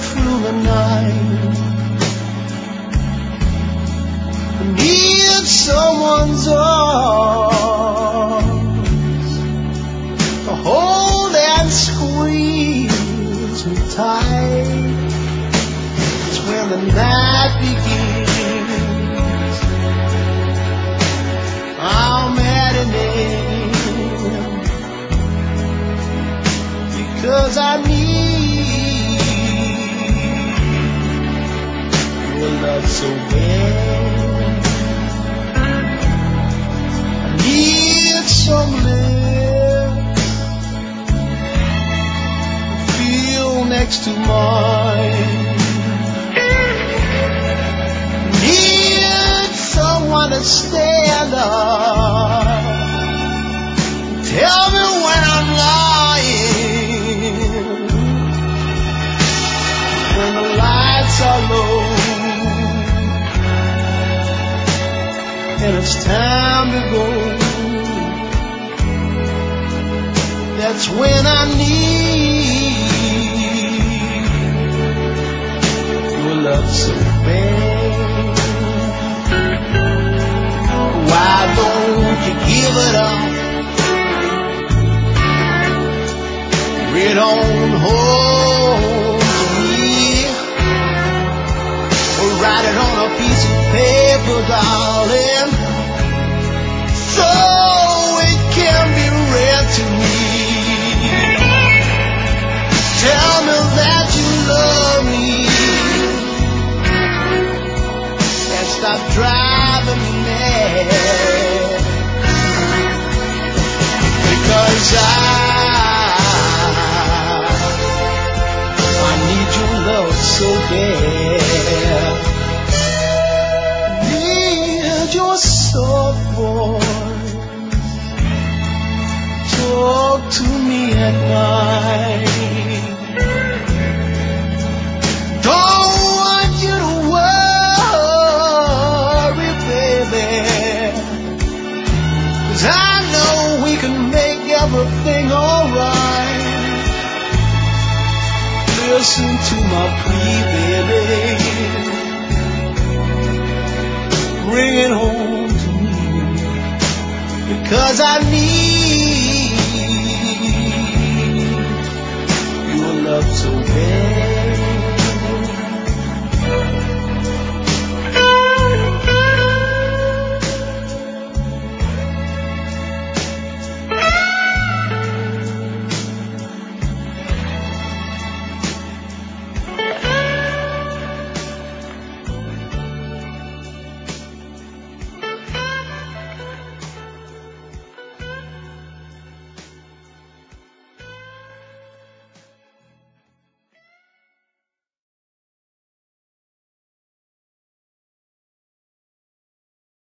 through the night. I need someone's arms to hold and squeeze me tight. It's when the night begins. I'm at an end because I need your love so bad. I need some lips to feel next to mine. Need someone to stand up, tell me when I'm lying, when the lights are low and it's time to go. That's when I need your love so bad. Why don't you give it up? Read on home to me, or write it on a piece of paper, darling, so it can be read to me. Tell me that you love me and stop driving me mad, because I need your love so bad. Need your soft voice, talk to me at night. Don't want you to worry, baby, 'cause I know we can make everything alright. Listen to my plea, baby, bring it home to me, because I need